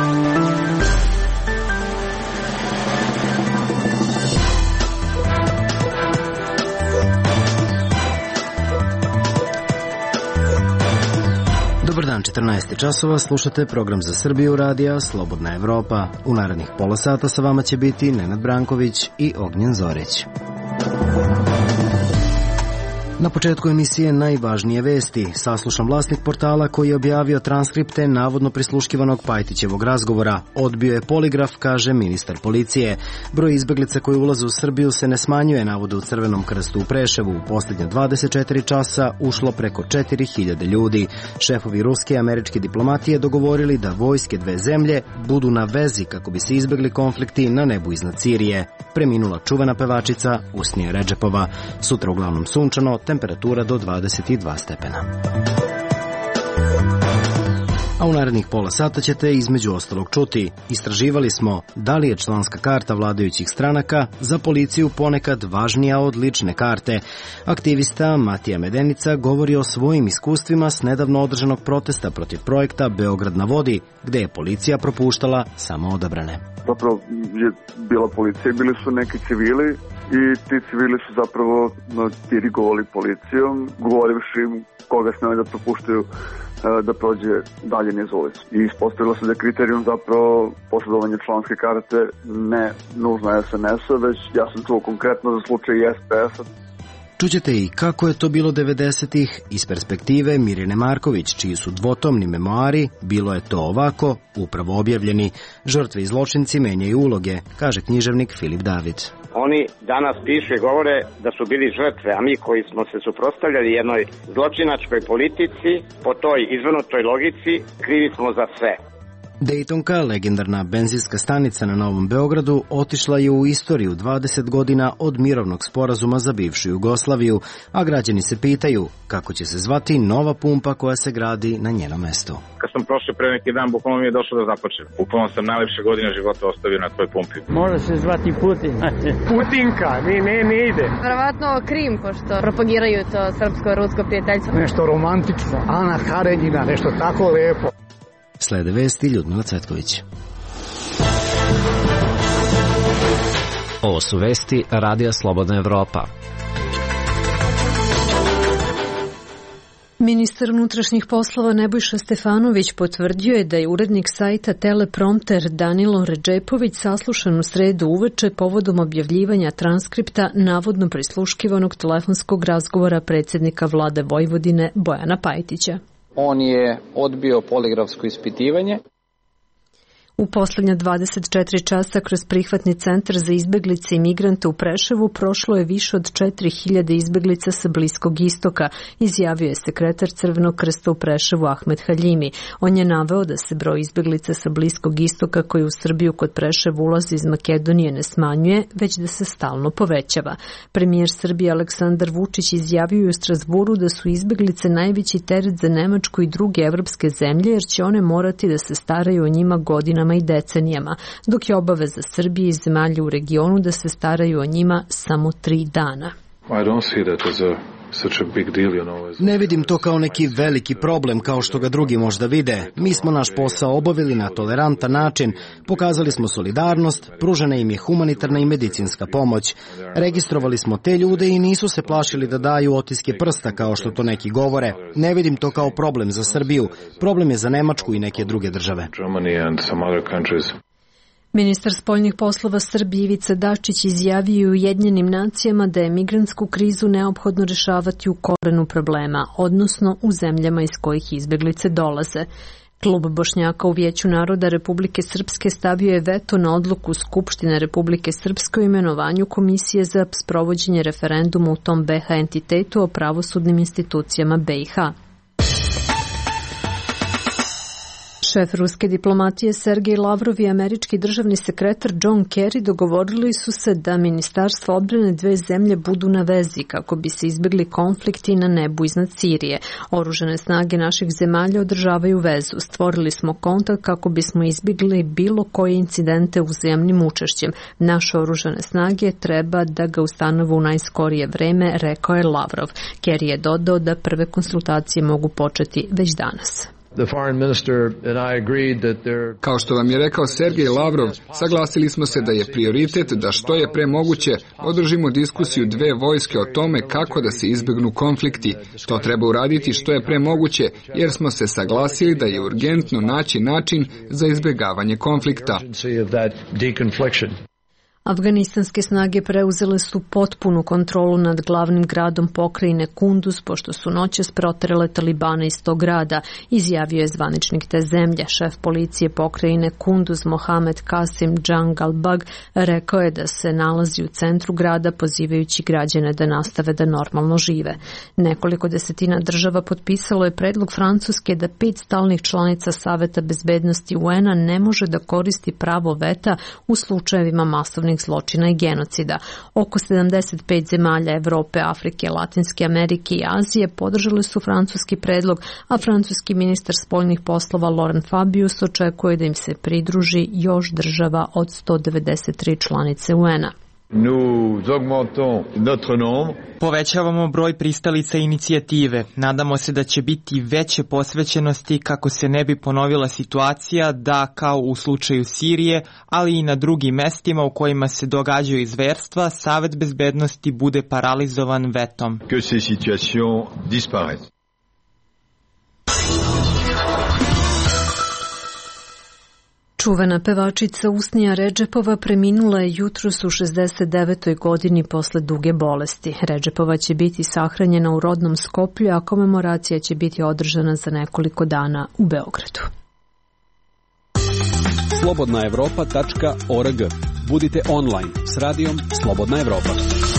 Dobar dan, 14 časova, slušate program za Srbiju radija Slobodna Evropa. U narednih pola sata sa vama će biti Nenad Branković i Ognjen Zorić. Na početku emisije najvažnije vesti. Saslušan vlasnik portala koji je objavio transkripte navodno prisluškivanog Pajtićevog razgovora. Odbio je poligraf, kaže ministar policije. Broj izbeglica koji ulaze u Srbiju se ne smanjuje, navode u Crvenom krstu u Preševu. U posljednja 24 časa ušlo preko 4000 ljudi. Šefovi ruske i američke diplomatije dogovorili da vojske dve zemlje budu na vezi kako bi se izbegli konflikti na nebu iznad Sirije. Preminula čuvena pevačica Usnija Redžepova. Sutra uglavnom sunčano, temperatura do 22 stepena. A u narednih pola sata ćete između ostalog čuti. Istraživali smo da li je članska karta vladajućih stranaka za policiju ponekad važnija od lične karte. Aktivista Matija Medenica govori o svojim iskustvima s nedavno održanog protesta protiv projekta Beograd na vodi, gde je policija propuštala samo odabrane. Zapravo je bila policija, bili su neki civili i ti civili su zapravo dirigovali policijom, govorivši im koga smeli da propuštaju da prođe dalje niz ulicu. I ispostavilo se da je kriterijum zapravo posjedovanje članske karte ne nužno SNS-a, već ja sam čuo konkretno za slučaj SPS-a. Čućete i kako je to bilo 90-ih iz perspektive Mirjane Marković, čiji su dvotomni memoari Bilo je to ovako, upravo objavljeni. Žrtve i zločinci menjaju uloge, kaže književnik Filip David. Oni danas pišu i govore da su bili žrtve, a mi koji smo se suprotstavljali jednoj zločinačkoj politici, po toj izvrnutoj logici, krivi smo za sve. Dejtonka, legendarna benzinska stanica na Novom Beogradu, otišla je u istoriju 20 godina od mirovnog sporazuma za bivšu Jugoslaviju, a građani se pitaju kako će se zvati nova pumpa koja se gradi na njeno mesto. Kad sam prošao pre neki dan, bukvalno mi je došlo da započnem. Bukvalno sam najlepše godine života ostavio na toj pumpi. Može se zvati Putin. Putinka, ne ide. Verovatno Krim, pošto propagiraju to srpsko-rusko prijateljstvo. Nešto romantično, Ana Karenjina, nešto tako lepo. Slede vesti Ljudmila Cvetković. Ovo su vesti Radija Slobodna Evropa. Ministar unutrašnjih poslova Nebojša Stefanović potvrdio je da je urednik sajta Teleprompter Danilo Redžepović saslušan u sredu uveče povodom objavljivanja transkripta navodno prisluškivanog telefonskog razgovora predsjednika vlade Vojvodine Bojana Pajtića. On je odbio poligrafsko ispitivanje. U poslednja 24 časa kroz prihvatni centar za izbeglice i migrante u Preševu prošlo je više od 4000 izbeglica sa Bliskog istoka, izjavio je sekretar Crvenog krsta u Preševu Ahmed Haljimi. On je naveo da se broj izbeglica sa Bliskog istoka koji u Srbiju kod Preševu ulazi iz Makedonije ne smanjuje, već da se stalno povećava. Premijer Srbije Aleksandar Vučić izjavio je u Strazburu da su izbeglice najveći teret za Nemačku i druge evropske zemlje, jer će one morati da se staraju o njima godinama i decenijama, dok je obaveza Srbije i zemalja u regionu da se staraju o njima samo 3 dana. Ne vidim to kao neki veliki problem kao što ga drugi možda vide. Mi smo naš posao obavili na tolerantan način, pokazali smo solidarnost, pružena im je humanitarna i medicinska pomoć. Registrovali smo te ljude i nisu se plašili da daju otiske prsta kao što to neki govore. Ne vidim to kao problem za Srbiju, problem je za Nemačku i neke druge države. Ministar spoljnih poslova Srbije Ivica Dačić izjavio u Ujedinjenim nacijama da je migrantsku krizu neophodno rešavati u korenu problema, odnosno u zemljama iz kojih izbeglice dolaze. Klub Bošnjaka u Vijeću naroda Republike Srpske stavio je veto na odluku Skupštine Republike Srpske o imenovanju Komisije za sprovođenje referenduma u tom BiH entitetu o pravosudnim institucijama BiH. Šef ruske diplomatije Sergej Lavrov i američki državni sekretar John Kerry dogovorili su se da ministarstva odbrane dve zemlje budu na vezi kako bi se izbjegli konflikti na nebu iznad Sirije. Oružane snage naših zemalja održavaju vezu. Stvorili smo kontakt kako bismo izbjegli bilo koje incidente uzajamnim učešćem. Naše oružane snage treba da ga ustanove u najskorije vreme, rekao je Lavrov. Kerry je dodao da prve konsultacije mogu početi već danas. Kao što vam je rekao Sergej Lavrov, saglasili smo se da je prioritet da što je pre moguće održimo diskusiju dve vojske o tome kako da se izbegnu konflikti. To treba uraditi što je pre moguće, jer smo se saglasili da je urgentno naći način za izbegavanje konflikta. Afganistanske snage preuzele su potpunu kontrolu nad glavnim gradom pokrajine Kunduz, pošto su noćas proterale Talibane iz tog grada, izjavio je zvaničnik te zemlje. Šef policije pokrajine Kunduz Mohamed Kasim Džangalbag rekao je da se nalazi u centru grada, pozivajući građane da nastave da normalno žive. Nekoliko desetina država potpisalo je predlog Francuske da 5 stalnih članica Saveta bezbednosti UN-a ne može da koristi pravo veta u slučajevima masovnih zločina i genocida. Oko 75 zemalja Evrope, Afrike, Latinske Amerike i Azije podržali su francuski predlog, a francuski ministar spoljnih poslova Laurent Fabius očekuje da im se pridruži još država od 193 članice UN-a. Povećavamo broj pristalica inicijative. Nadamo se da će biti veće posvećenosti kako se ne bi ponovila situacija da, kao u slučaju Sirije, ali i na drugim mestima u kojima se događaju zverstva, Savet bezbednosti bude paralizovan vetom. Čuvena pevačica Usnija Redžepova preminula je jutros u 69. godini posle duge bolesti. Redžepova će biti sahranjena u rodnom Skoplju, a komemoracija će biti održana za nekoliko dana u Beogradu. slobodnaevropa.org. Budite online s radijom Slobodna Evropa.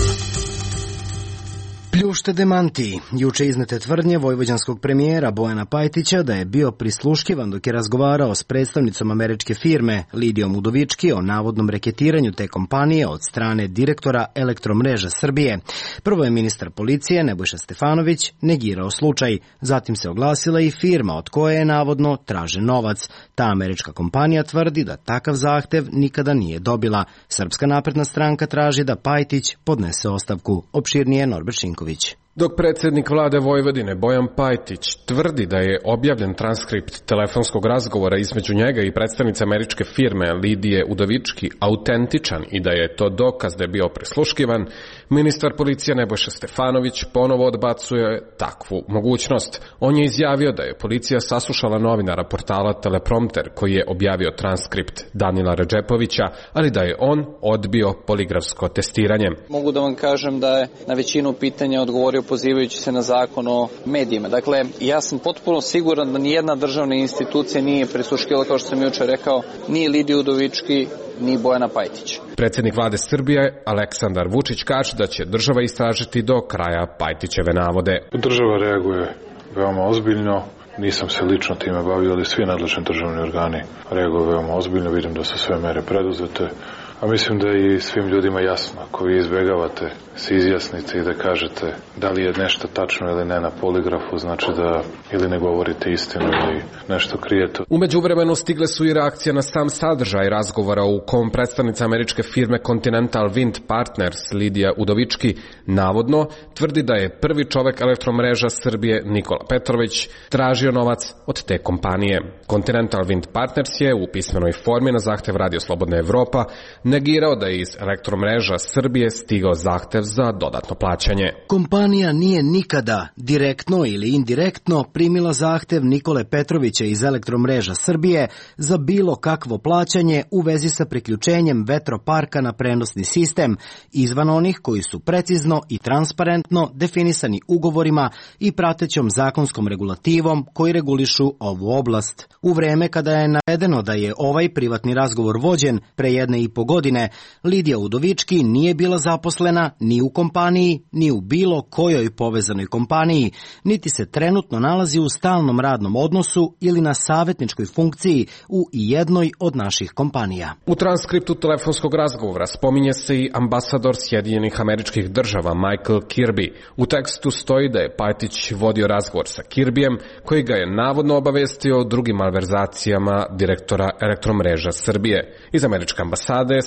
Pljušte demanti. Juče iznete tvrdnje vojvođanskog premijera Bojana Pajtića da je bio prisluškivan dok je razgovarao s predstavnicom američke firme Lidijom Udovički o navodnom reketiranju te kompanije od strane direktora Elektromreža Srbije. Prvo je ministar policije Nebojša Stefanović negirao slučaj. Zatim se oglasila i firma od koje je navodno tražen novac. Ta američka kompanija tvrdi da takav zahtev nikada nije dobila. Srpska napredna stranka traži da Pajtić podnese ostavku. Opširnije Norbert Šinković. Dok predsjednik vlade Vojvodine Bojan Pajtić tvrdi da je objavljen transkript telefonskog razgovora između njega i predstavnice američke firme Lidije Udovički autentičan i da je to dokaz da je bio prisluškivan, ministar policije Nebojša Stefanović ponovo odbacuje takvu mogućnost. On je izjavio da je policija saslušala novinara portala Teleprompter koji je objavio transkript Danila Redžepovića, ali da je on odbio poligrafsko testiranje. Mogu da vam kažem da je na većinu pitanja odgovorio pozivajući se na zakon o medijima. Dakle, ja sam potpuno siguran da nijedna državna institucija nije prisluškivala, kao što sam juče rekao, ni Lidiju Udovički, ni Bojana Pajtića. Predsjednik vlade Srbije Aleksandar Vučić kaže da će država istražiti do kraja Pajtićeve navode. Država reaguje veoma ozbiljno. Nisam se lično time bavio, ali svi nadležni državni organi reaguju veoma ozbiljno. Vidim da su sve mere preduzete. A mislim da je i svim ljudima jasno, ako vi izbjegavate se izjasnite i da kažete da li je nešto tačno ili ne na poligrafu, znači da ili ne govorite istinu ili nešto krijete. U međuvremenu stigle su i reakcije na sam sadržaj razgovora u kom predstavnica američke firme Continental Wind Partners Lidija Udovički navodno tvrdi da je prvi čovek Elektromreža Srbije Nikola Petrović tražio novac od te kompanije. Continental Wind Partners je u pismenoj formi na zahtev Radio Slobodna Evropa negirao da je iz Elektromreža Srbije stigao zahtev za dodatno plaćanje. Kompanija nije nikada direktno ili indirektno primila zahtev Nikole Petrovića iz Elektromreža Srbije za bilo kakvo plaćanje u vezi sa priključenjem vetroparka na prenosni sistem izvan onih koji su precizno i transparentno definisani ugovorima i pratećom zakonskom regulativom koji regulišu ovu oblast. U vreme kada je navedeno da je ovaj privatni razgovor vođen pre 1,5 godine, Lidija Udovički nije bila zaposlena ni u kompaniji, ni u bilo kojoj povezanoj kompaniji, niti se trenutno nalazi u stalnom radnom odnosu ili na savjetničkoj funkciji u jednoj od naših kompanija. U transkriptu telefonskog razgovora spominje se i ambasador Sjedinjenih Američkih Država Michael Kirby. U tekstu stoji da je Pajtić vodio razgovor sa Kirbyjem, koji ga je navodno obavestio o drugim malverzacijama direktora Elektromreža Srbije. Iz američke ambasade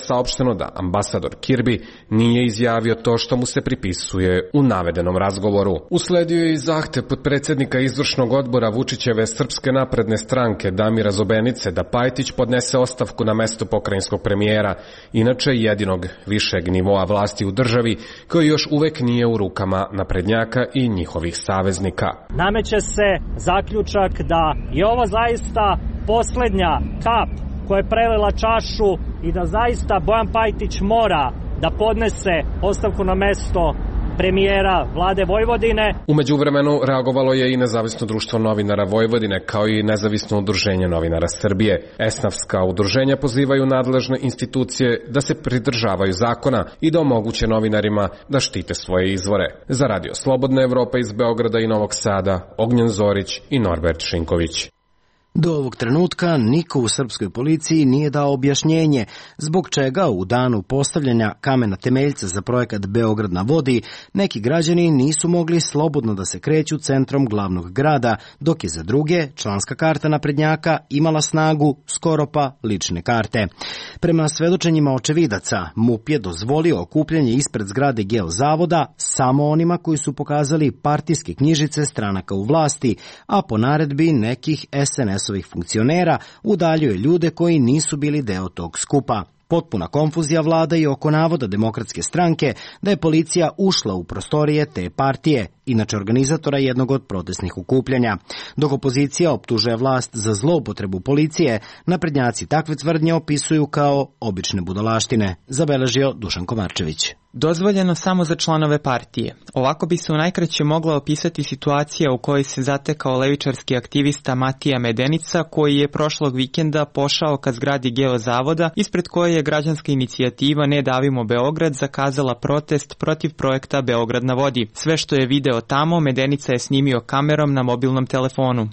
saopšteno da ambasador Kirby nije izjavio to što mu se pripisuje u navedenom razgovoru. Usledio je i zahtev potpredsednika izvršnog odbora Vučićeve Srpske napredne stranke Damira Zobenice da Pajtić podnese ostavku na mesto pokrajinskog premijera, inače jedinog višeg nivoa vlasti u državi, koji još uvek nije u rukama naprednjaka i njihovih saveznika. Nameće se zaključak da je ovo zaista poslednja kap koja je prelila čašu i da zaista Bojan Pajtić mora da podnese ostavku na mesto premijera vlade Vojvodine. U međuvremenu reagovalo je i Nezavisno društvo novinara Vojvodine, kao i Nezavisno udruženje novinara Srbije. Esnafska udruženja pozivaju nadležne institucije da se pridržavaju zakona i da omoguće novinarima da štite svoje izvore. Za Radio Slobodna Evropa iz Beograda i Novog Sada, Ognjen Zorić i Norbert Šinković. Do ovog trenutka niko u srpskoj policiji nije dao objašnjenje zbog čega u danu postavljanja kamena temeljca za projekat Beograd na vodi neki građani nisu mogli slobodno da se kreću centrom glavnog grada, dok je za druge članska karta naprednjaka imala snagu skoro pa lične karte. Prema svedočenjima očevidaca, MUP je dozvolio okupljanje ispred zgrade Geozavoda samo onima koji su pokazali partijske knjižice stranaka u vlasti, a po naredbi nekih SNS-ovih funkcionera udaljuje ljude koji nisu bili deo tog skupa. Potpuna konfuzija vlada i oko navoda Demokratske stranke da je policija ušla u prostorije te partije, inače organizatora jednog od protestnih okupljanja. Dok opozicija optužuje vlast za zloupotrebu policije, naprednjaci takve tvrdnje opisuju kao obične budalaštine, zabeležio Dušan Komarčević. Dozvoljeno samo za članove partije. Ovako bi se u najkraće mogla opisati situacija u kojoj se zatekao levičarski aktivista Matija Medenica, koji je prošlog vikenda pošao ka zgradi Geozavoda, ispred koje je građanska inicijativa Ne davimo Beograd zakazala protest protiv projekta Beograd na vodi. Sve što je video tamo, Medenica je snimio kamerom na mobilnom telefonu.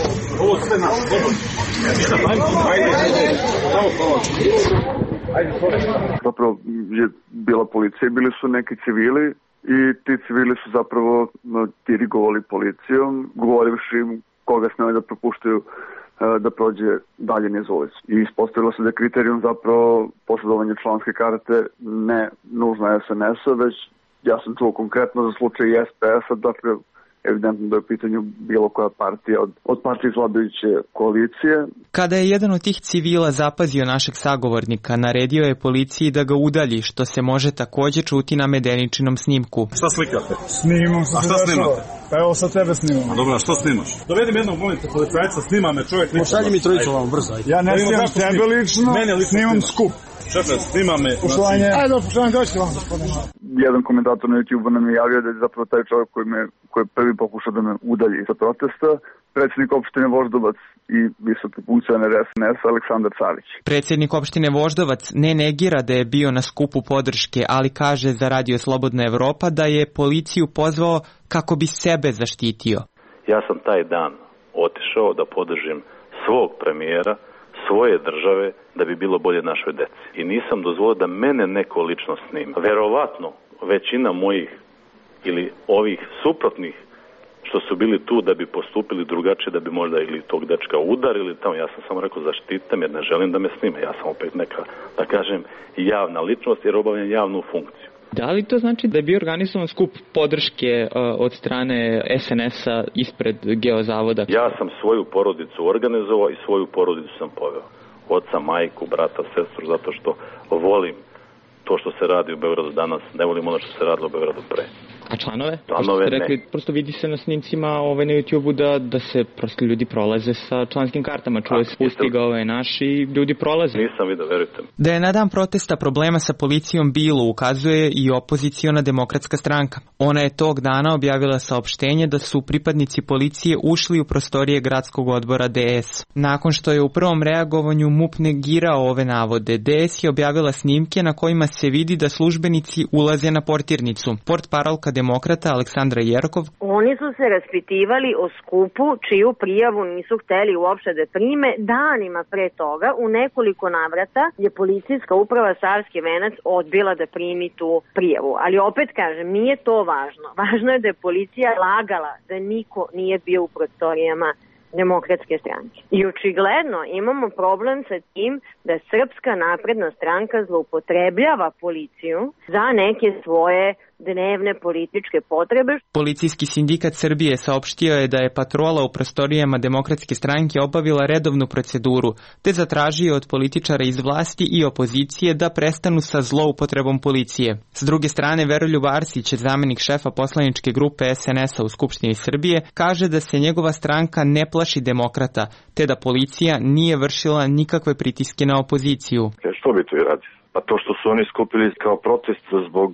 Zapravo je bila policija, bili su neki civili i ti civili su zapravo dirigovali policijom, govorivši im koga smeli da propuštaju da prođe dalje niz ulicu. I ispostavilo se da je kriterijum zapravo posjedovanje članske karte ne nužno SNS-a, već ja sam čuo konkretno za slučaj SPS-a, dakle evidentno da je u pitanju bilo koja partija od partije vladajuće koalicije. Kada je jedan od tih civila zapazio našeg sagovornika, naredio je policiji da ga udalji, što se može takođe čuti na Medeničinom snimku. Šta slikate? Snimam se. A šta snimate? Pa evo sa tebe snimam. A dobro, a što snimaš? Dovedim jednog momenta policajca, snima me čovjek. Pošalji mi trojicu vam brzo. Ja ne snimam tebe lično, snimam skup. Šefe, snima me. Poštovanje. Ajde, poštovanje, dođite vam, gospodine. Jedan komentator na YouTube nam je javio da je zapravo taj čovjek koji je prvi pokušao da me udalji sa protesta, predsjednik opštine Voždovac i visoki funkcioner SNS Aleksandar Carić. Predsjednik opštine Voždovac ne negira da je bio na skupu podrške, ali kaže za Radio Slobodna Evropa da je policiju pozvao kako bi sebe zaštitio. Ja sam taj dan otišao da podržim svog premijera, svoje države, da bi bilo bolje našoj deci. I nisam dozvolio da mene neko lično snima. Verovatno većina mojih ili ovih suprotnih što su bili tu da bi postupili drugačije, da bi možda ili tog dečka udarili tamo. Ja sam samo rekao zaštitam jer ne želim da me snime. Ja sam opet neka, da kažem, javna ličnost jer obavljam javnu funkciju. Da li to znači da je bio organizovan skup podrške od strane SNS-a ispred Geozavoda? Ja sam svoju porodicu organizovao i svoju porodicu sam poveo. Oca, majku, brata, sestru, zato što volim to što se radi u Beogradu danas, ne volim ono što se radilo u Beogradu pre. A članove? Članove rekli, prosto vidi se na snimcima na YouTube-u da se prosto ljudi prolaze sa članskim kartama. Čuje se pusti ga ovaj naš i ljudi prolaze. Nisam vidio, verujte mi. Da je na dan protesta problema sa policijom bilo, ukazuje i opoziciona Demokratska stranka. Ona je tog dana objavila saopštenje da su pripadnici policije ušli u prostorije gradskog odbora DS. Nakon što je u prvom reagovanju MUP negirao ove navode, DS je objavila snimke na kojima se vidi da službenici ulaze na portirnicu. Portparolka Demokrata Aleksandra Jerkov. Oni su se raspitivali o skupu čiju prijavu nisu hteli uopšte da prime. Danima pre toga u nekoliko navrata je policijska uprava Savski Venac odbila da primi tu prijavu. Ali opet kažem, nije to važno. Važno je da je policija lagala da niko nije bio u prostorijama Demokratske stranke. I očigledno imamo problem sa tim da Srpska napredna stranka zloupotrebljava policiju za neke svoje dnevne političke potrebe. Policijski sindikat Srbije saopštio je da je patrola u prostorijama Demokratske stranke obavila redovnu proceduru, te zatražio od političara iz vlasti i opozicije da prestanu sa zloupotrebom policije. S druge strane, Veroljub Arsić, zamenik šefa poslaničke grupe SNS-a u Skupštini Srbije, kaže da se njegova stranka ne plaši demokrata, te da policija nije vršila nikakve pritiske na opoziciju. Što bi to i radi? Pa to što su oni skupili kao protest zbog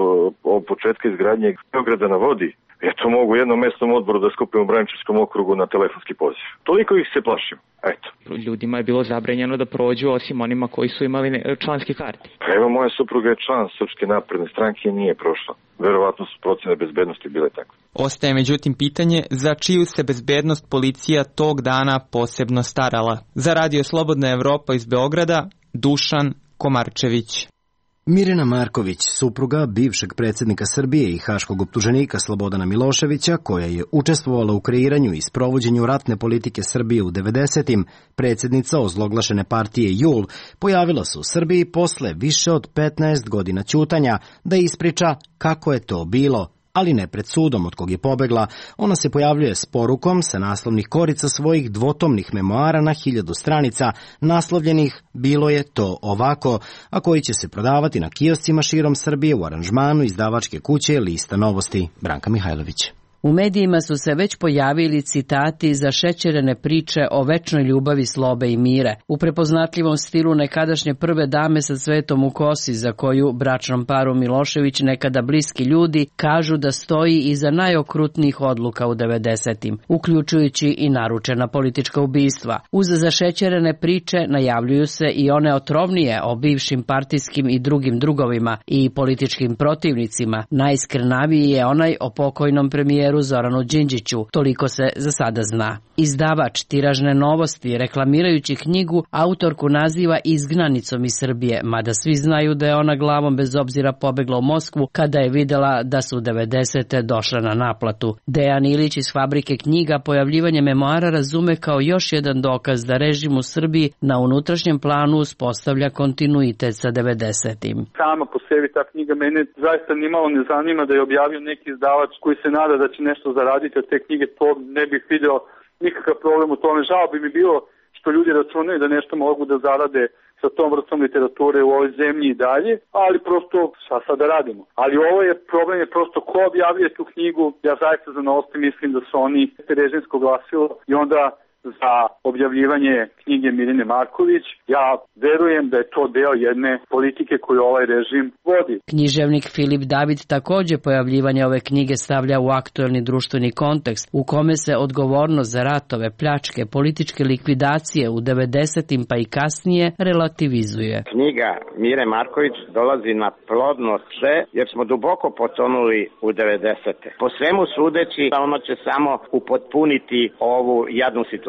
početka izgradnje Beograda na vodi, to mogu u jednom mesnom odboru da skupim u Braničevskom okrugu na telefonski poziv. Toliko ih se plašim. Eto. Ljudima je bilo zabranjeno da prođu osim onima koji su imali članski karti. Evo, moja supruga je član Srpske napredne stranke i nije prošla. Verovatno su procene bezbednosti bile takve. Ostaje međutim pitanje za čiju se bezbednost policija tog dana posebno starala. Za Radio Slobodna Evropa iz Beograda, Dušan Komarčević. Mirjana Marković, supruga bivšeg predsjednika Srbije i haškog optuženika Slobodana Miloševića, koja je učestvovala u kreiranju i sprovođenju ratne politike Srbije u 90-im, predsjednica ozloglašene partije JUL, pojavila se u Srbiji posle više od 15 godina ćutanja da ispriča kako je to bilo, ali ne pred sudom od kog je pobegla. Ona se pojavljuje s porukom sa naslovnih korica svojih dvotomnih memoara na 1000 stranica, naslovljenih Bilo je to ovako, a koji će se prodavati na kioscima širom Srbije u aranžmanu izdavačke kuće Lista novosti. Branka Mihajlović. U medijima su se već pojavili citati zašećerene priče o večnoj ljubavi, slobe i mire, u prepoznatljivom stilu nekadašnje prve dame sa cvetom u kosi, za koju bračnom paru Milošević, nekada bliski ljudi, kažu da stoji iza najokrutnijih odluka u 90-im, uključujući i naručena politička ubistva. Uz zašećerene priče najavljuju se i one otrovnije o bivšim partijskim i drugim drugovima i političkim protivnicima. Najskrnaviji je onaj o pokojnom premijeru Zoranu Đinđiću, toliko se za sada zna. Izdavač Tiražne novosti, reklamirajući knjigu, autorku naziva izgnanicom iz Srbije, mada svi znaju da je ona glavom bez obzira pobegla u Moskvu kada je videla da su 90. došle na naplatu. Dejan Ilić iz Fabrike knjiga pojavljivanje memoara razume kao još jedan dokaz da režim u Srbiji na unutrašnjem planu uspostavlja kontinuitet sa 90-im. Sama po sebi ta knjiga mene zaista nimalo ne zanima da je objavio neki izdavač koji se nada da će nešto zaraditi od te knjige, to ne bih video nikakav problem u tome. Žao bi mi bilo što ljudi računaju da nešto mogu da zarade sa tom vrstom literature u ovoj zemlji i dalje, ali prosto šta sad da radimo. Ali ovo je problem, je prosto ko objavljuje tu knjigu. Ja zaista za novosti mislim da su oni režimsko glasilo i onda za objavljivanje knjige Mirjane Marković. Ja verujem da je to deo jedne politike koju ovaj režim vodi. Književnik Filip David također pojavljivanje ove knjige stavlja u aktuelni društveni kontekst u kome se odgovornost za ratove, pljačke, političke likvidacije u 90-im pa i kasnije relativizuje. Knjiga Mire Marković dolazi na plodno sve jer smo duboko potonuli u 90-te. Po svemu sudeći, ono će samo upotpuniti ovu jadnu situaciju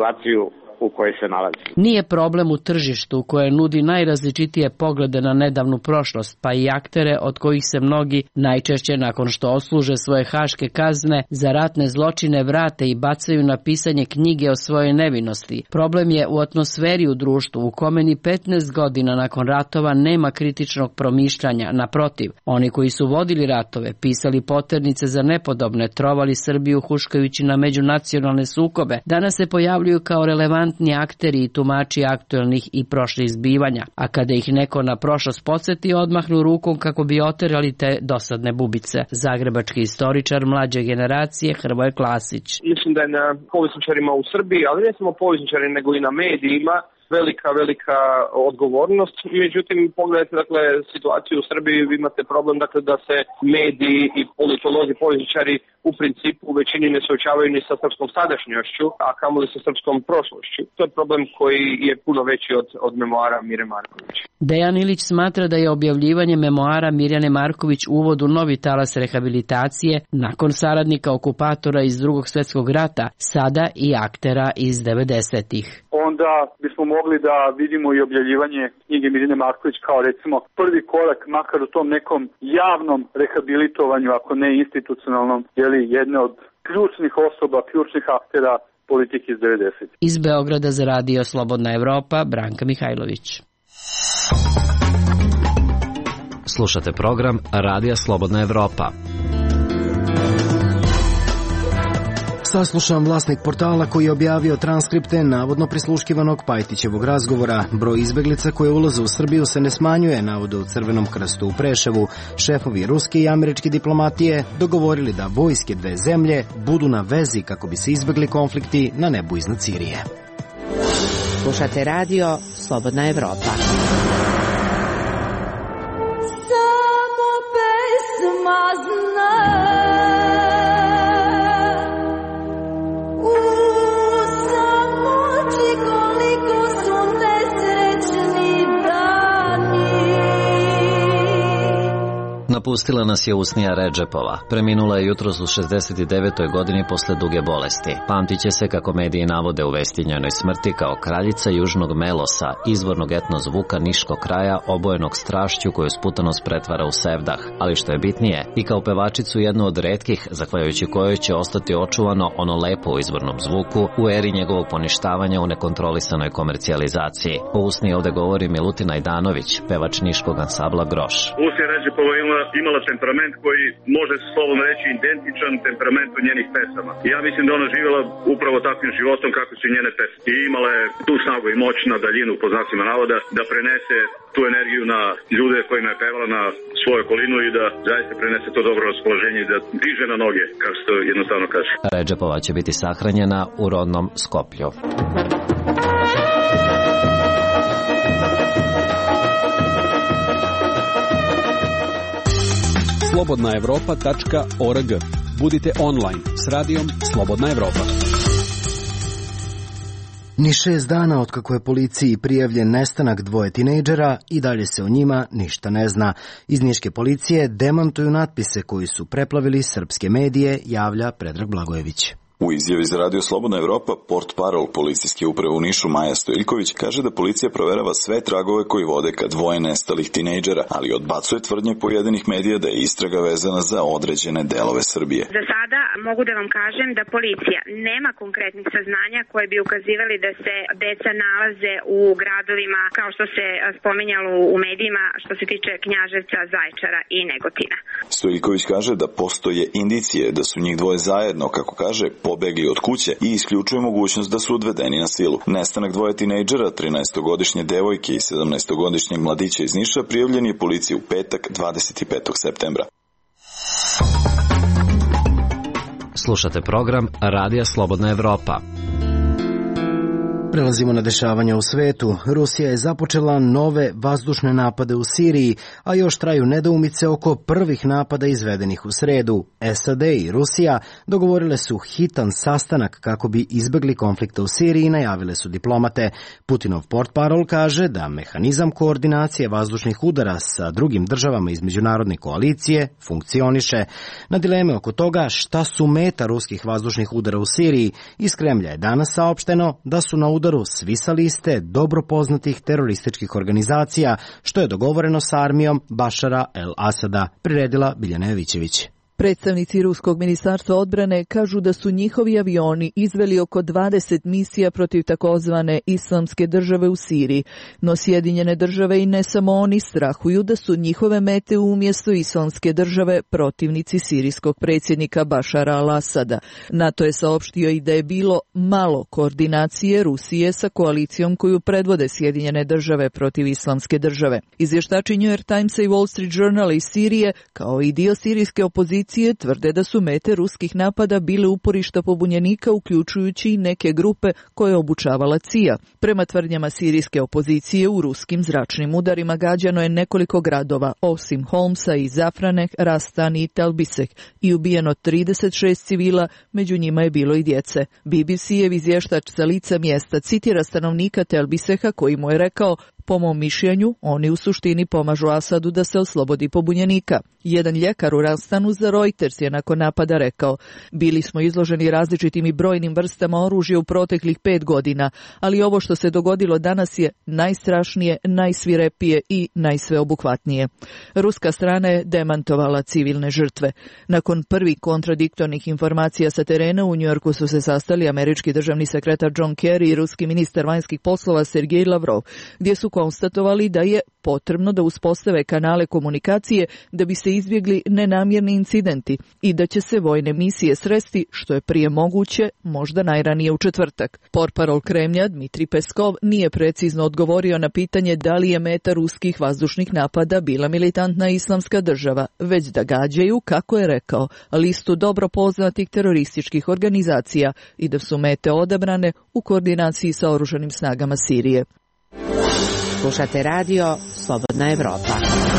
u kojoj se nalazi. Nije problem u tržištu koje nudi najrazličitije poglede na nedavnu prošlost, pa i aktere od kojih se mnogi najčešće nakon što odsluže svoje haške kazne za ratne zločine vrate i bacaju na pisanje knjige o svojoj nevinosti. Problem je u atmosferi u društvu u kome ni 15 godina nakon ratova nema kritičnog promišljanja. Naprotiv, oni koji su vodili ratove, pisali poternice za nepodobne, trovali Srbiju huškajući na međunacionalne sukobe, danas se pojavljuju kao relevantni akteri i tumači aktuelnih i prošlih zbivanja, a kada ih neko na prošlost podsjeti, odmahnu rukom kako bi oterali te dosadne bubice. Zagrebački istoričar mlađe generacije Hrvoje Klasić. Mislim da je na povjesničarima u Srbiji, ali ne samo povjesničarima, nego i na medijima, velika odgovornost. Međutim, pogledajte situaciju u Srbiji, vi imate problem da se mediji i politolozi, povjesničari u principu u većini ne suočavaju ni sa srpskom sadašnjošću, a kamoli sa srpskom prošlošću. To je problem koji je puno veći od memoara Mire Marković. Dejan Ilić smatra da je objavljivanje memoara Mirjane Marković uvod u novi talas rehabilitacije nakon saradnika okupatora iz Drugog svjetskog rata, sada i aktera iz 90-ih. Onda bismo mogli da vidimo i objavljivanje knjige Mirjane Marković kao recimo prvi korak, makar u tom nekom javnom rehabilitovanju, ako ne institucionalnom, jedne od ključnih osoba, ključnih aktera politike iz 90. Iz Beograda za radio Slobodna Evropa, Branka Mihajlović. Slušate program Radija Slobodna Evropa. Saslušan vlasnik portala koji je objavio transkripte navodno prisluškivanog Pajtićevog razgovora. Broj izbeglica koje ulaze u Srbiju se ne smanjuje, navode u Crvenom krstu u Preševu. Šefovi ruske i američke diplomatije dogovorili da vojske dve zemlje budu na vezi kako bi se izbegli konflikti na nebu iznad Sirije. Slušate radio Slobodna Evropa. Samo pesma zna. Napustila nas je Usnija Redžepova. Preminula je jutros u 69. godini posle duge bolesti. Pamtiće se, kako mediji navode, u vesti njenoj smrti kao kraljica južnog Melosa, izvornog etnozvuka niškog kraja, obojenog strašću koju sputanost pretvara u sevdah, ali što je bitnije, i kao pevačicu jednu od retkih, zahvaljujući kojoj će ostati očuvano ono lepo u izvornom zvuku u eri njegovog poništavanja u nekontrolisanoj komercijalizaciji. O Usniji ovde govori Milutin Ajdanović, pevač niškog ansambla Groš. Usnija Redžepova imala temperament koji može se slobodno reći identičan temperamentu njenih pesama. I ja mislim da ona živjela upravo takvim životom kako su njene pesme. I imala je tu snagu i moć na daljinu, po znacima navoda, da prenese tu energiju na ljude kojima je pevala, na svoju okolinu i da zaista prenese to dobro raspoloženje i da diže na noge, kako se to jednostavno kaže. Redžepova će biti sahranjena u rodnom Skoplju. slobodnaevropa.org. Budite online s radijom Slobodna Evropa. Ni 6 dana otkako je policiji prijavljen nestanak dvoje tinejdžera i dalje se o njima ništa ne zna. Iz niške policije demantuju natpise koji su preplavili srpske medije, javlja Predrag Blagojević. U izjavi za Radio Slobodna Evropa, portparol policijske uprave u Nišu Maja Stojiljković kaže da policija proverava sve tragove koji vode ka dvoje nestalih tinejdžera, ali odbacuje tvrdnje pojedinih medija da je istraga vezana za određene delove Srbije. Za sada mogu da vam kažem da policija nema konkretnih saznanja koje bi ukazivali da se deca nalaze u gradovima kao što se spominjalo u medijima što se tiče Knjaževca, Zaječara i Negotina. Stojiljković kaže da postoje indicije da su njih dvoje zajedno, kako kaže, pobegli od kuće i isključuje mogućnost da su odvedeni na silu. Nestanak dvoje tinejdžera, 13-godišnje devojke i 17-godišnjeg mladića iz Niša, prijavljen je policiji u petak 25. septembra. Slušate program Radija Slobodna Evropa. Prelazimo na dešavanja u svetu. Rusija je započela nove vazdušne napade u Siriji, a još traju nedoumice oko prvih napada izvedenih u sredu. SAD i Rusija dogovorile su hitan sastanak kako bi izbegli konflikta u Siriji, najavile su diplomate. Putinov portparol kaže da mehanizam koordinacije vazdušnih udara sa drugim državama iz međunarodne koalicije funkcioniše. Na dileme oko toga šta su meta ruskih vazdušnih udara u Siriji, iz Kremlja je danas saopšteno da su na udaru svi sa liste dobro poznatih terorističkih organizacija, što je dogovoreno s armijom Bašara el-Asada, priredila Biljana Jevićević. Predstavnici Ruskog ministarstva odbrane kažu da su njihovi avioni izveli oko 20 misija protiv takozvane Islamske države u Siriji, no Sjedinjene države i ne samo oni strahuju da su njihove mete umjesto Islamske države protivnici sirijskog predsjednika Bašara al-Asada. NATO je saopštio i da je bilo malo koordinacije Rusije sa koalicijom koju predvode Sjedinjene države protiv Islamske države. Izvještači New York Timesa i Wall Street Journala iz Sirije, kao i dio sirijske opozicije, tvrde da su mete ruskih napada bile uporišta pobunjenika, uključujući i neke grupe koje je obučavala CIA. Prema tvrdnjama sirijske opozicije, u ruskim zračnim udarima gađano je nekoliko gradova, osim Holmsa i Zafrane, Rastan i Talbiseh, i ubijeno 36 civila, među njima je bilo i djece. BBC-ev izvještač sa lica mjesta citira stanovnika Talbiseha koji mu je rekao: Po mom mišljenju, oni u suštini pomažu Asadu da se oslobodi pobunjenika. Jedan ljekar u Rastanu za Reuters je nakon napada rekao: bili smo izloženi različitim i brojnim vrstama oružja u proteklih 5 godina, ali ovo što se dogodilo danas je najstrašnije, najsvirepije i najsveobuhvatnije. Ruska strana je demantovala civilne žrtve. Nakon prvih kontradiktornih informacija sa terena u Njujorku su se sastali američki državni sekretar John Kerry i ruski ministar vanjskih poslova Sergej Lavrov, gdje su konstatovali da je potrebno da uspostave kanale komunikacije da bi se izbjegli nenamjerni incidenti i da će se vojne misije sresti što je prije moguće, možda najranije u četvrtak. Portparol Kremlja Dmitrij Peskov nije precizno odgovorio na pitanje da li je meta ruskih vazdušnih napada bila militantna islamska država, već da gađaju, kako je rekao, listu dobro poznatih terorističkih organizacija i da su mete odabrane u koordinaciji sa oružanim snagama Sirije. Slušate radio Slobodna Evropa.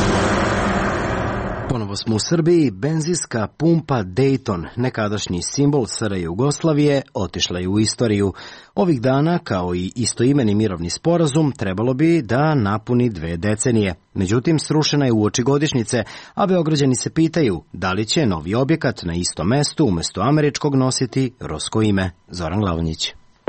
Ponovo smo u Srbiji. Benzinska pumpa Dayton, nekadašnji simbol SR Jugoslavije, otišla je u istoriju. Ovih dana, kao i istoimeni mirovni sporazum, trebalo bi da napuni 2 decenije. Međutim, srušena je uoči godišnjice, a Beograđani se pitaju da li će novi objekat na istom mestu umjesto američkog nositi rusko ime. Zoran Glavonjić.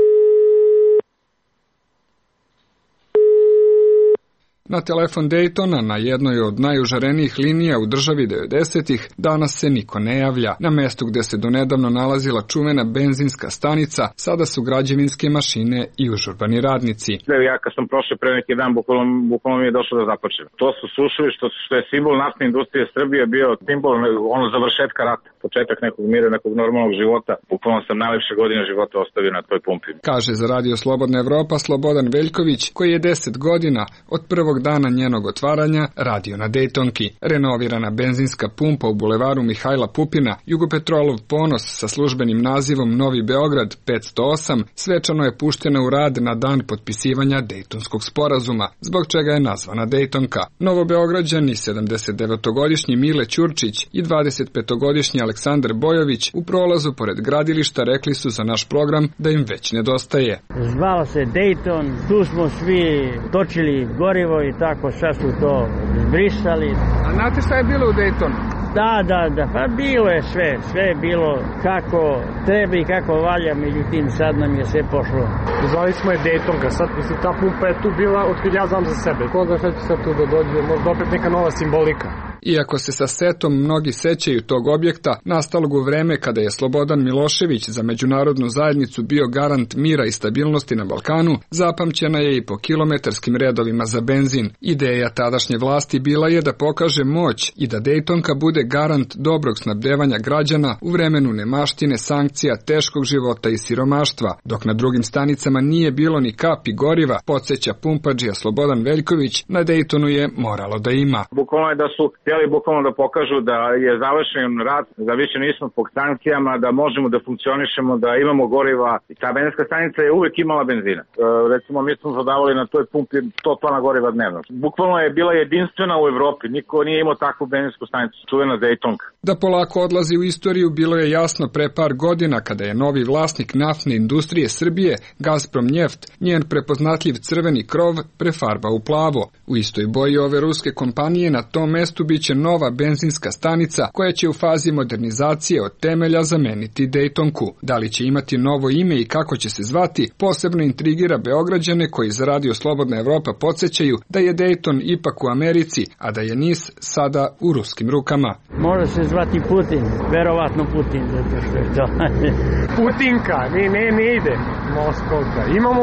Na telefon Daytona, na jednoj od najužarenijih linija u državi 90-ih, danas se niko ne javlja. Na mestu gde se donedavno nalazila čuvena benzinska stanica, sada su građevinske mašine i užurbani radnici. Ja kad sam prošao pre neki dan, bukvalno mi je došlo da započnem. To su srušili što je simbol naftne industrije Srbije bio simbol završetka rata, početak nekog mira, nekog normalnog života. Bukvalno sam najlepše godine života ostavio na toj pumpi. Kaže za Radio Slobodna Evropa Slobodan Veljković, koji je 10 godina od prvog dana njenog otvaranja radio na Daytonki. Renovirana benzinska pumpa u bulevaru Mihajla Pupina, Jugopetrolov ponos sa službenim nazivom Novi Beograd 508, svečano je puštena u rad na dan potpisivanja Dejtonskog sporazuma, zbog čega je nazvana Dejtonka. Novobeograđani 79-godišnji Mile Ćurčić i 25-godišnji Aleksandar Bojović u prolazu pored gradilišta rekli su za naš program da im već nedostaje. Zvalo se Dayton, tu smo svi točili gorivo i tako, sad su to zbrisali. A znate šta je bilo u Daytonu? Da, pa bilo je sve je bilo kako treba i kako valja, međutim sad nam je sve pošlo. Zvali smo je Daytonka, sad mislim ta pumpa je tu bila otkad ja znam za sebe. Ko zna šta će sad tu da dođe, možda opet neka nova simbolika. Iako se sa setom mnogi sećaju tog objekta, nastalog u vreme kada je Slobodan Milošević za međunarodnu zajednicu bio garant mira i stabilnosti na Balkanu, zapamćena je i po kilometarskim redovima za benzin. Ideja tadašnje vlasti bila je da pokaže moć i da Dejtonka bude garant dobrog snabdevanja građana u vremenu nemaštine, sankcija, teškog života i siromaštva, dok na drugim stanicama nije bilo ni kapi goriva, podsjeća pumpađija Slobodan Veljković, na Dejtonu je moralo da ima. Bukvalno je da su htjeli bukvalno da pokažu da je završen rat, da više nismo pod sankcijama, da možemo da funkcionišemo, da imamo goriva. I ta benzinska stanica je uvek imala benzina. Recimo, mi smo prodavali na toj pumpi 100 tona goriva dnevno. Bukvalno je bila jedinstvena u Evropi. Niko nije imao takvu benzinsku stanicu, čuvena Dejtonka. Da polako odlazi u istoriju bilo je jasno pre par godina kada je novi vlasnik naftne industrije Srbije, Gazprom Njeft, njen prepoznatljiv crveni krov prefarba u plavo. U istoj boji ove ruske kompanije na tom mestu biće nova benzinska stanica koja će u fazi modernizacije od temelja zameniti Dejtonku. Da li će imati novo ime i kako će se zvati, posebno intrigira Beograđane koji za Radio Slobodna Evropa podsjećaju da je Dejton ipak u Americi, a da je NIS sada u ruskim rukama. Može se zvati Putin, verovatno Putin, zato što je to. Putinka, ne ide. Moskovka.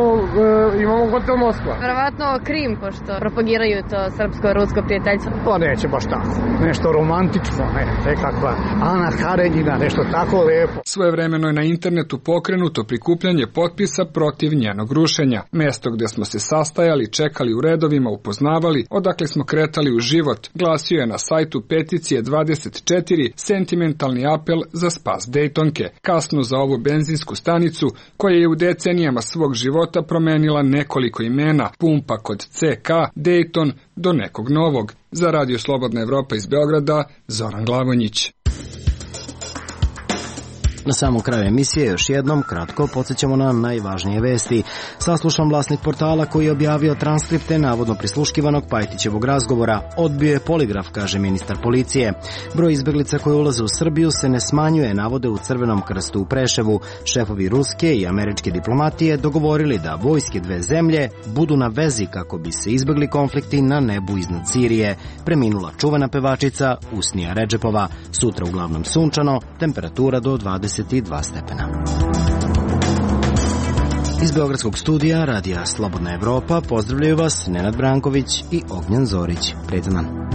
Imamo hotel Moskva. Verovatno Krim, pošto propagiraju to srpsko-rusko prijateljstvo. Pa neće baš tako. Nešto romantično, nekakva Ana Karenjina, nešto tako lepo. Svojevremeno je na internetu pokrenuto prikupljanje potpisa protiv njenog rušenja. Mesto gde smo se sastajali, čekali u redovima, upoznavali, odakle smo kretali u život, glasio je na sajtu peticije 24 sentimentalni apel za spas Dejtonke. Kasno za ovu benzinsku stanicu, koja je u decenijama svog života promenila nekoliko imena, pumpa kod CK, Dejton, do nekog novog. Za Radio Slobodna Evropa iz Beograda, Zoran Glavonjić. Na samom kraju emisije još jednom kratko podsjećamo na najvažnije vesti. Saslušan vlasnik portala koji je objavio transkripte navodno prisluškivanog Pajtićevog razgovora. Odbio je poligraf, kaže ministar policije. Broj izbeglica koji ulaze u Srbiju se ne smanjuje, navode u Crvenom krstu u Preševu. Šefovi ruske i američke diplomatije dogovorili da vojske dve zemlje budu na vezi kako bi se izbegli konflikti na nebu iznad Sirije. Preminula čuvena pevačica Usnija Redžepova. Sutra uglavnom sunčano, temperatura do 22 stepena. Iz Beogradskog studija Radija Slobodna Evropa pozdravljaju vas Nenad Branković i Ognjen Zorić. Prijetan dan.